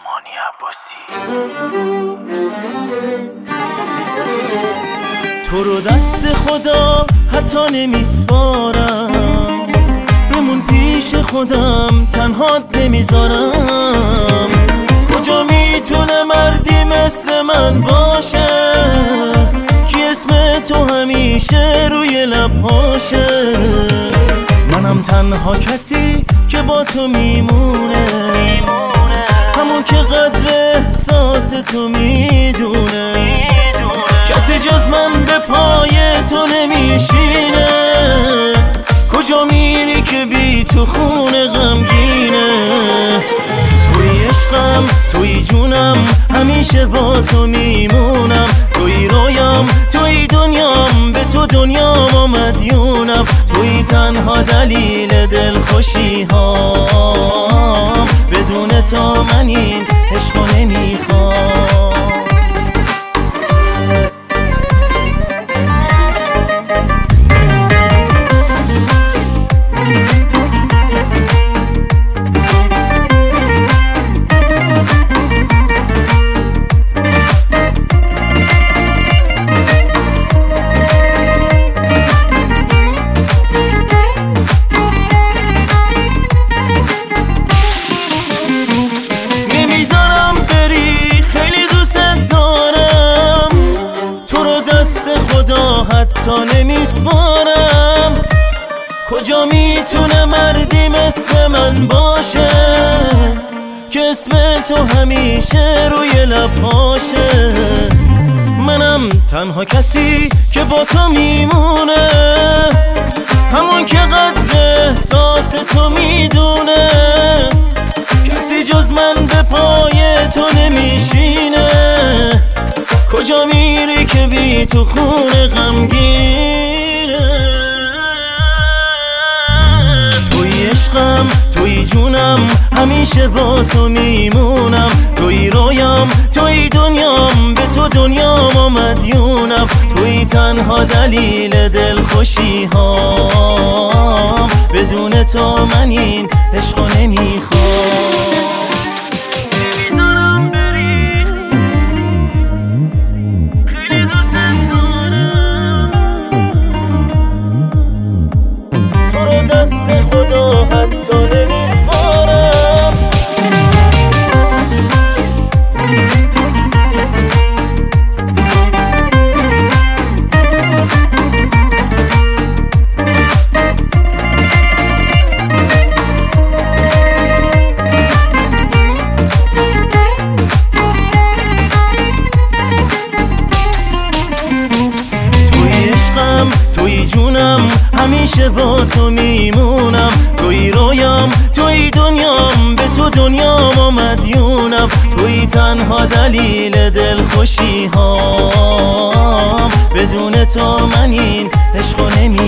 مانی عباسی. تو رو دست خدا حتی نمیسپارم، بمون پیش خودم تنهات نمیذارم. کجا میتونه مردی مثل من باشه که اسم تو همیشه روی لبهاشه؟ منم تنها کسی که با تو میمونه، همون که قدر احساس تو میدونه. کسی جز من به پای تو نمیشینه. کجا میری که بی تو خونه غمگینه؟ توی عشقم، توی جونم، همیشه با تو میمونم. توی رویام، توی دنیام، به تو دنیام و مدیونم. توی تنها دلیل دلخوشی هام، بدون تو من این عشقو نمیخوام. حتی نمیسپارم. کجا میتونه مردی مثل من باشه که اسم تو همیشه روی لبهاشه؟ منم تنها کسی که با تو میمونه، همون که قدر احساس تو میدونه. کسی جز من به پای تو نمیشینه. کجا میری که بی تو خونه غمگینه؟ توی عشقم، توی جونم، همیشه با تو میمونم. توی رویام، توی دنیام، به تو دنیام و مدیونم. توی تنها دلیل دلخوشی هام، بدون تو من این عشقو نمیخوام. خدا حتی نمیسپارم. توی عشقم، توی جونم، همیشه با تو میمونم. توی رویام، توی دنیام، به تو دنیام و مدیونم. توی تنها دلیل دلخوشی هام، بدون تو من این عشقو نمی